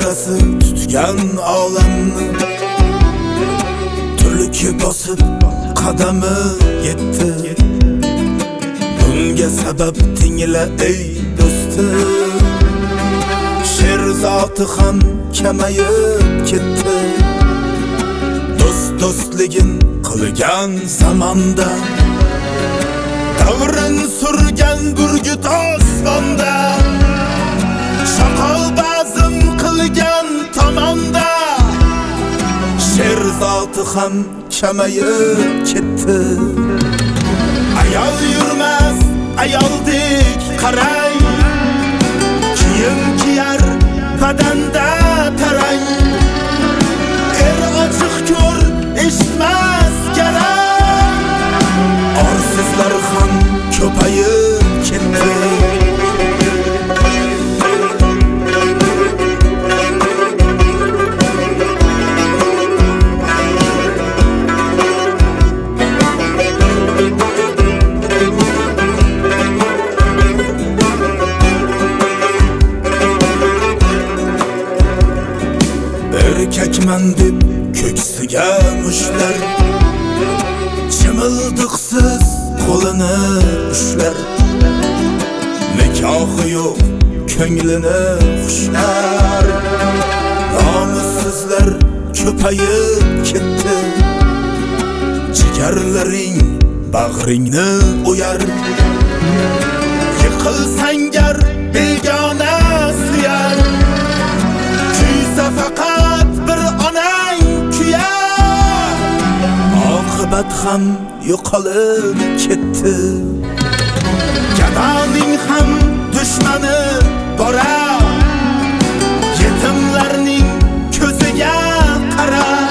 pardasi tutgan olamni turli bosib qadami yetdi. Bunga sabab tingla ey do'stim, she'r zoti ham kamayib ketdi. Do'stligin qilgan zamonda, davrin surgan burgut osmonda, shaqol bazm qilgan tomonda, she'r zoti ham kamayib ketdi. Ayol yurmas ayoldek qarang, kiyim kiyar badanda tarang. Er ochiq ko'r eshitmas garang, orsizlar ham ko'payib ketdi. Erkakman deb ko'ksiga mushlar, chimildiqsiz qo'lini ushlar. Nikohi yo'q ko'nglini xushlar, nomussizlar ko'payib ketdi. Jigarlaring bag'ringni o'yar, yiqilsang gar begona suyar. Kuysa faqat bir onang kuyar, oqibat ham yo'qolib ketdi. Gadoning ham dushmani bora, yetimlarning ko'ziga qara.